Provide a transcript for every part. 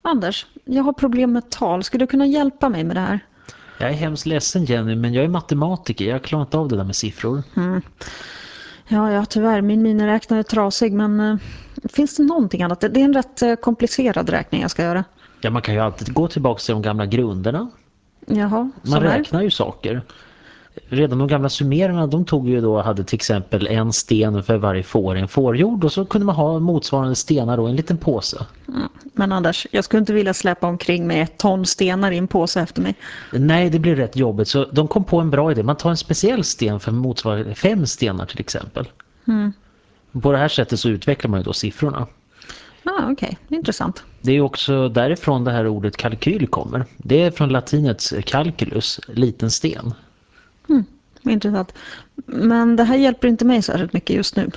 Anders, jag har problem med tal. Skulle du kunna hjälpa mig med det här? Jag är hemskt ledsen Jenny, men jag är matematiker. Jag klarar inte av det där med siffror. Ja, tyvärr. Min miniräknare är trasig, men finns det någonting annat? Det är en rätt komplicerad räkning jag ska göra. Ja, man kan ju alltid gå tillbaka till de gamla grunderna. Jaha, Man som är? räknar ju saker. Redan de gamla sumererna, de tog ju då, hade till exempel en sten för varje får i en fårjord, och så kunde man ha motsvarande stenar då i en liten påse. Men Anders, jag skulle inte vilja släppa omkring med 1 ton stenar i en påse efter mig. Nej, det blir rätt jobbigt, så de kom på en bra idé. Man tar en speciell sten för motsvarande 5 stenar till exempel. På det här sättet så utvecklar man ju då siffrorna. Okej. Intressant. Det är också därifrån det här ordet kalkyl kommer. Det är från latinets calculus, liten sten. Intressant. Men det här hjälper inte mig särskilt mycket just nu.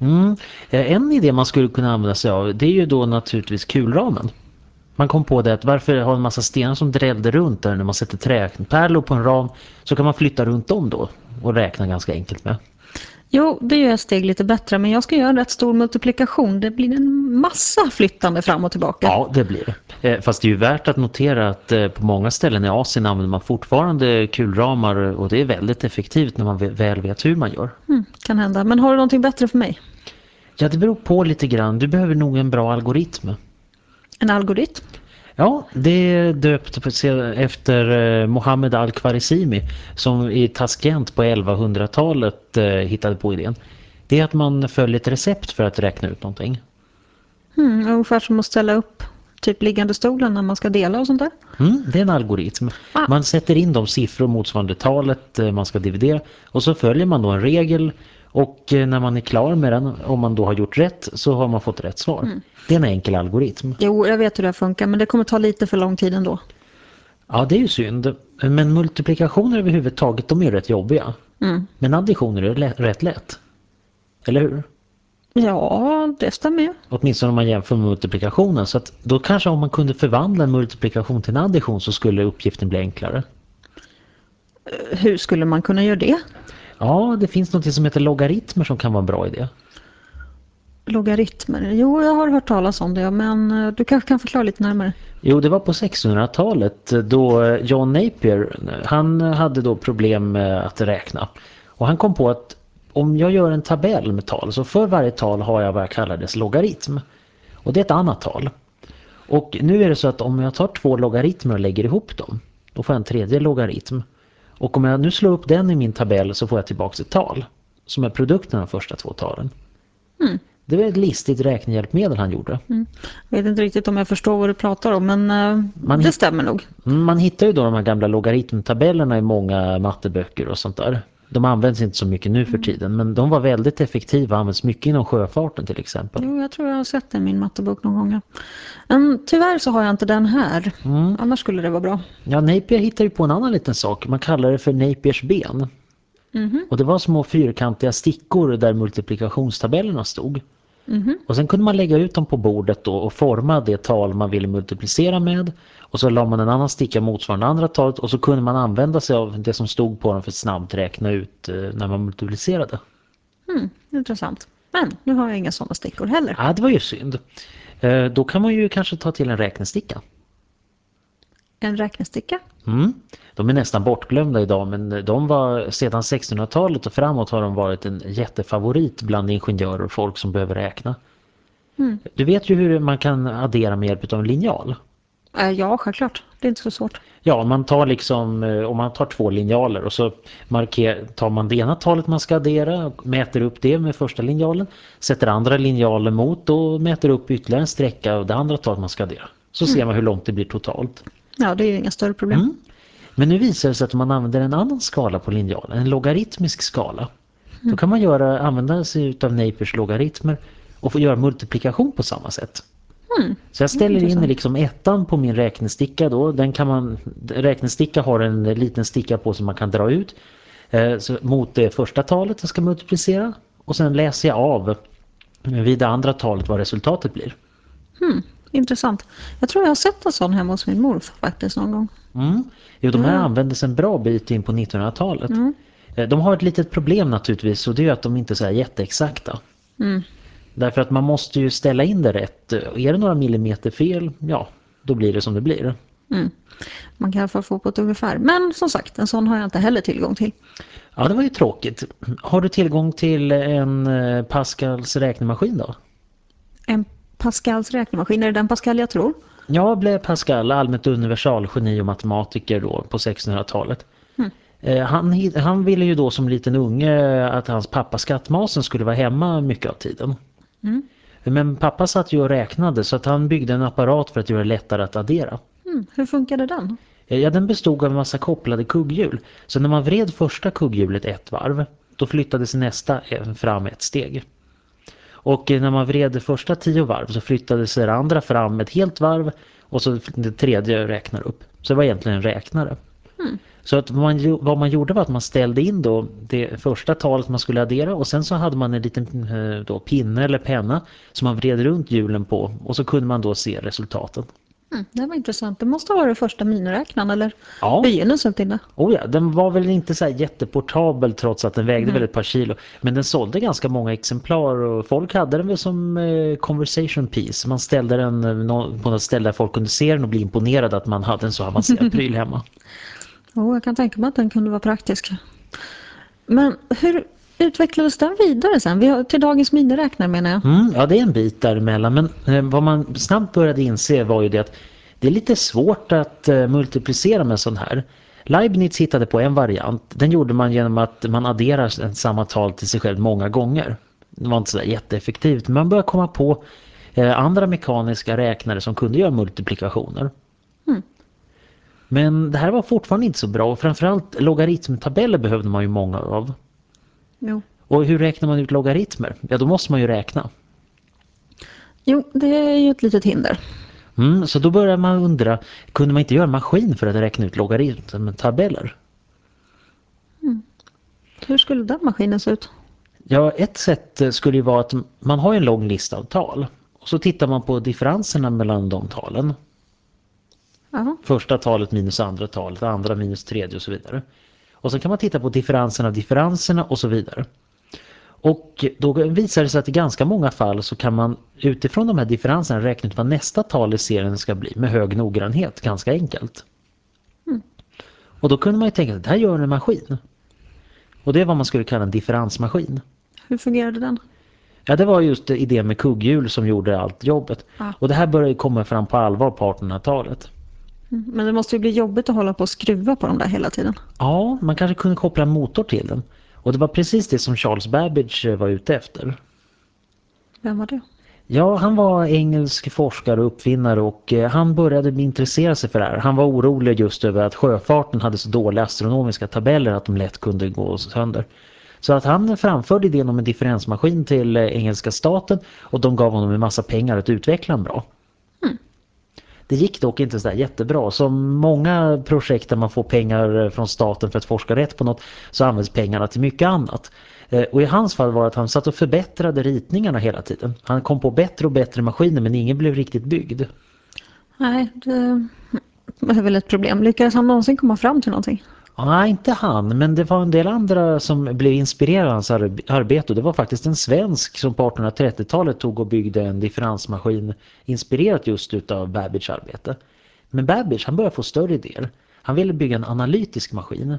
En idé man skulle kunna använda sig av, det är ju då naturligtvis kulramen. Man kom på det att varför ha en massa stenar som drällde runt där när man sätter träpärlor på en ram, så kan man flytta runt dem då och räkna ganska enkelt med. Jo, det gör ett steg lite bättre, men jag ska göra en rätt stor multiplikation. Det blir en massa flyttande fram och tillbaka. Ja, det blir det. Fast det är ju värt att notera att på många ställen i Asien använder man fortfarande kulramar, och det är väldigt effektivt när man väl vet hur man gör. Kan hända. Men har du någonting bättre för mig? Ja, det beror på lite grann. Du behöver nog en bra algoritm. En algoritm? Ja, det är döpt efter Mohammed Al-Khwarizmi som i Taskent på 1100-talet hittade på idén. Det är att man följer ett recept för att räkna ut någonting. Ungefär som att ställa upp typ liggande stolen när man ska dela och sånt där. Det är en algoritm. Ah. Man sätter in de siffror motsvarande talet man ska dividera, och så följer man då en regel, och när man är klar med den, om man då har gjort rätt, så har man fått rätt svar. Det är en enkel algoritm. Jo, jag vet hur det funkar, men det kommer ta lite för lång tid ändå. Ja, det är ju synd. Men multiplikationer överhuvudtaget, de är ju rätt jobbiga. Men additioner är rätt lätt. Eller hur? Ja, det stämmer ju. Åtminstone om man jämför med multiplikationen. Så att då kanske om man kunde förvandla en multiplikation till en addition, så skulle uppgiften bli enklare. Hur skulle man kunna göra det? Ja, det finns något som heter logaritmer som kan vara en bra idé. Logaritmer? Jo, jag har hört talas om det, men du kanske kan förklara lite närmare. Jo, det var på 1600-talet då John Napier, han hade då problem med att räkna. Och han kom på att om jag gör en tabell med tal, så för varje tal har jag vad jag kallar dess logaritm. Och det är ett annat tal. Och nu är det så att om jag tar 2 logaritmer och lägger ihop dem, då får jag en tredje logaritm. Och om jag nu slår upp den i min tabell, så får jag tillbaka ett tal som är produkten av de första 2 talen. Det var ett listigt räknehjälpmedel han gjorde. Jag vet inte riktigt om jag förstår vad du pratar om, men det stämmer nog. Man hittar ju då de här gamla logaritmtabellerna i många matteböcker och sånt där. De används inte så mycket nu för tiden, men de var väldigt effektiva och används mycket inom sjöfarten till exempel. Jo, jag tror jag har sett den i min mattebok någon gång. Men tyvärr så har jag inte den här. Annars skulle det vara bra. Ja, Napier hittar ju på en annan liten sak. Man kallar det för Napiers ben. Och det var små fyrkantiga stickor där multiplikationstabellerna stod. Och sen kunde man lägga ut dem på bordet då och forma det tal man ville multiplicera med. Och så la man en annan sticka motsvarande andra talet, och så kunde man använda sig av det som stod på dem för att snabbt räkna ut när man multiplicerade. Intressant. Men nu har jag inga sådana stickor heller. Ja, det var ju synd. Då kan man ju kanske ta till en räknesticka. En räknesticka? De är nästan bortglömda idag, men de var sedan 1600-talet och framåt har de varit en jättefavorit bland ingenjörer och folk som behöver räkna. Du vet ju hur man kan addera med hjälp av en linjal. Ja, självklart. Det är inte så svårt. Ja, man tar liksom, om man tar 2 linjaler och så tar man det ena talet man ska addera och mäter upp det med första linjalen, sätter andra linjalen mot och mäter upp ytterligare en sträcka av det andra talet man ska addera. Så ser man hur långt det blir totalt. Ja, det är ju inga större problem. Men nu visar det sig att om man använder en annan skala på linjalen, en logaritmisk skala, då kan man använda sig av Napiers logaritmer och få göra multiplikation på samma sätt. Så jag ställer in liksom 1 på min räknesticka då. Räknesticka har en liten sticka på som man kan dra ut mot det första talet jag ska multiplicera. Och sen läser jag av vid det andra talet vad resultatet blir. Intressant. Jag tror jag har sett en sån hemma hos min morfar faktiskt någon gång. Jo, de här användes en bra bit in på 1900-talet. De har ett litet problem naturligtvis, och det är att de inte är så här jätteexakta. Därför att man måste ju ställa in det rätt. Är det några millimeter fel? Ja, då blir det som det blir. Mm. Man kan i alla fall få på ett ungefär. Men som sagt, en sån har jag inte heller tillgång till. Ja, det var ju tråkigt. Har du tillgång till en Pascals räknemaskin då? En Pascals räknemaskin, är det den Pascal jag tror? Jag blev Pascal allmänt universalgeni och matematiker då på 1600-talet. Han ville ju då som liten unge att hans pappa skattmasen skulle vara hemma mycket av tiden. Men pappa satt ju och räknade så att han byggde en apparat för att göra det lättare att addera. Hur funkade den? Ja, den bestod av en massa kopplade kugghjul. Så när man vred första kugghjulet ett varv, då flyttades nästa fram ett steg. Och när man vred det första 10 varv så flyttades det andra fram ett helt varv och så det tredje räknar upp. Så det var egentligen en räknare. Så att vad man gjorde var att man ställde in då det första talet man skulle addera och sen så hade man en liten då, pinne eller penna som man vred runt hjulen på och så kunde man då se resultaten. Det var intressant. Det måste vara det första miniräknaren eller Ja. begynnelsen till det. Oh ja, den var väl inte så här jätteportabel trots att den vägde väl ett par kilo. Men den sålde ganska många exemplar och folk hade den väl som conversation piece. Man ställde den på något ställe där folk kunde se den och bli imponerade att man hade en så avancerad pryl hemma. Jag kan tänka mig att den kunde vara praktisk. Men hur utvecklades den vidare sen? Till dagens miniräknare menar jag. Ja, det är en bit däremellan. Men vad man snabbt började inse var ju det att det är lite svårt att multiplicera med sån här. Leibniz hittade på en variant. Den gjorde man genom att man adderar samma tal till sig själv många gånger. Det var inte så där jätteeffektivt. Men man började komma på andra mekaniska räknare som kunde göra multiplikationer. Men det här var fortfarande inte så bra. Och framförallt logaritmtabeller behövde man ju många av. Jo. Och hur räknar man ut logaritmer? Ja, då måste man ju räkna. Jo, det är ju ett litet hinder. Så då börjar man undra, kunde man inte göra en maskin för att räkna ut logaritmtabeller? Hur skulle den maskinen se ut? Ja, ett sätt skulle ju vara att man har en lång lista av tal. Och så tittar man på differenserna mellan de talen. Jaha. Första talet minus andra talet, andra minus tredje och så vidare. Och så kan man titta på differenserna och så vidare. Och då visar det sig att i ganska många fall så kan man utifrån de här differenserna räkna ut vad nästa tal i serien ska bli med hög noggrannhet, ganska enkelt. Och då kunde man ju tänka att det här gör en maskin. Och det är vad man skulle kalla en differensmaskin. Hur fungerade den? Ja, det var just idén med kugghjul som gjorde allt jobbet. Och det här började komma fram på allvar på 1800-talet. Men det måste ju bli jobbigt att hålla på och skruva på dem där hela tiden. Ja, man kanske kunde koppla en motor till den. Och det var precis det som Charles Babbage var ute efter. Vem var det? Ja, han var engelsk forskare och uppfinnare och han började intressera sig för det här. Han var orolig just över att sjöfarten hade så dåliga astronomiska tabeller att de lätt kunde gå sönder. Så att han framförde idén om en differensmaskin till engelska staten och de gav honom en massa pengar att utveckla en bra. Det gick dock inte så där jättebra. Som många projekt där man får pengar från staten för att forska rätt på något så används pengarna till mycket annat. Och i hans fall var det att han satt och förbättrade ritningarna hela tiden. Han kom på bättre och bättre maskiner men ingen blev riktigt byggd. Nej, det är väl ett problem. Lyckades han någonsin komma fram till någonting? Nej, inte han, men det var en del andra som blev inspirerade av hans arbete. Det var faktiskt en svensk som på 1830-talet tog och byggde en differensmaskin inspirerat just utav Babbage arbete. Men Babbage, han började få större idéer. Han ville bygga en analytisk maskin.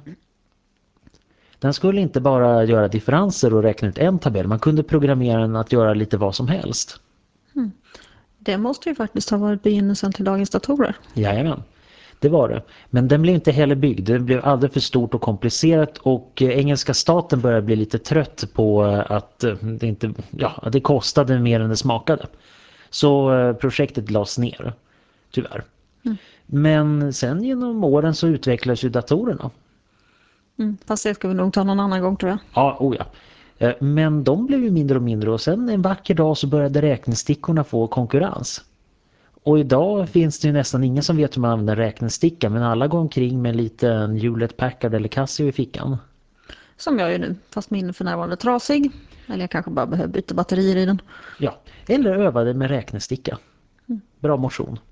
Den skulle inte bara göra differenser och räkna ut en tabell. Man kunde programmera den att göra lite vad som helst. Det måste ju faktiskt ha varit begynnelsen till dagens datorer. Jajamän. Det var det. Men den blev inte heller byggd. Den blev alldeles för stort och komplicerat och engelska staten började bli lite trött på att det kostade mer än det smakade. Så projektet lades ner, tyvärr. Men sen genom åren så utvecklades ju datorerna. Fast det ska vi nog ta någon annan gång tror jag. Ja. Men de blev ju mindre och mindre och sen en vacker dag så började räknestickorna få konkurrens. Och idag finns det ju nästan ingen som vet hur man använder räknesticka men alla går omkring med en liten Hewlett Packard eller Casio i fickan. Som jag ju nu, fast min för närvarande trasig. Eller jag kanske bara behöver byta batterier i den. Ja, eller övade med räknesticka. Bra motion.